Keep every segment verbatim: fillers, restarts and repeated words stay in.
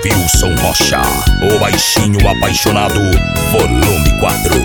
Edilson Rocha, o baixinho apaixonado, volume quatro.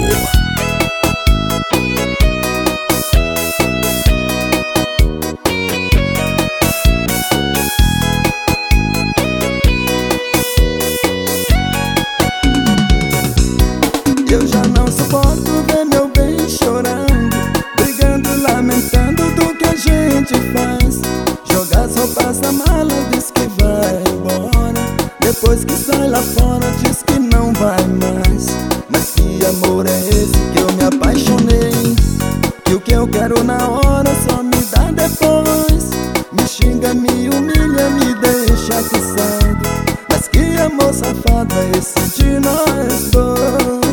Eu já não suporto ver meu bem chorando, brigando, lamentando do que a gente faz. Jogar as roupas na mala, diz que vai embora. Depois que sai lá fora, diz que não vai mais. Mas que amor é esse que eu me apaixonei? Que o que eu quero na hora só me dá depois. Me xinga, me humilha, me deixa atiçado. Mas que amor safado é esse de nós dois?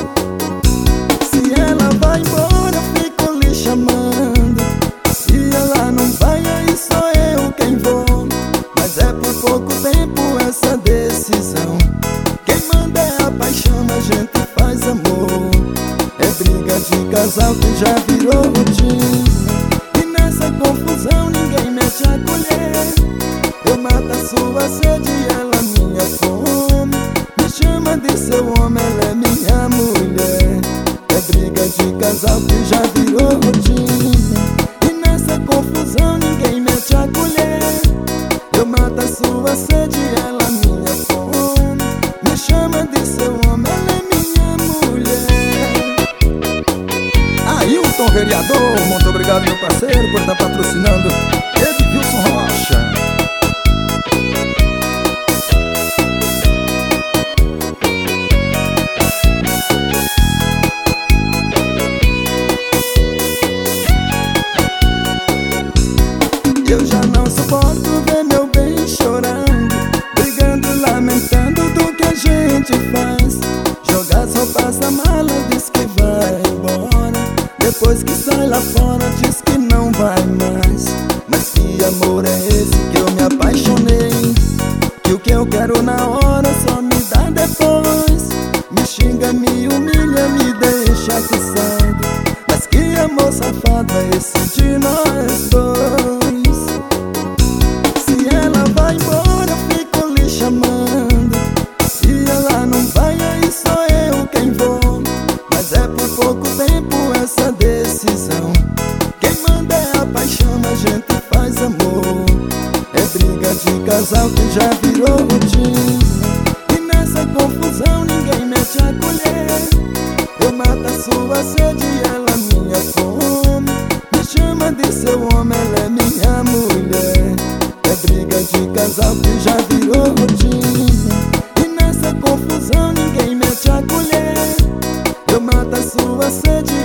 Vai embora, eu fico lhe chamando. Se ela não vai, aí sou eu quem vou. Mas é por pouco tempo essa decisão. Quem manda é a paixão, a gente faz amor. É briga de casal que já virou rotina. E nessa confusão ninguém mete a colher. Eu mato a sua sede e ela minha fome. Me chama de seu homem, ela é minha mulher. É briga de casal que já virou rotina. E nessa confusão ninguém mete a colher. Eu mato a sua sede e ela minha fome. Me chama de seu homem, ela é minha mulher. Ailton Vereador, muito obrigado meu parceiro por estar patrocinando Edilson Rocha. Eu já não suporto ver meu bem chorando, brigando, lamentando do que a gente faz. Jogar as roupas na mala, diz que vai embora. Depois que sai lá fora, diz que não vai mais. Mas que amor é esse que eu me apaixonei? Que o que eu quero na hora só me dá depois. Me xinga, me humilha, me deixa atiçado. Mas que amor safado é esse de nós dois? Vai embora, eu fico lhe chamando. Se ela não vai, aí sou eu quem vou. Mas é por pouco tempo essa decisão. Quem manda é a paixão, a gente faz amor. É briga de casal que já virou rotina. E nessa confusão ninguém mete a colher. Eu mato a sua sede e ela minha fome. Me chama de seu homem, ela é minha mulher. É briga de casal que já virou rotina. E nessa confusão ninguém mete a colher. Eu mato a sua sede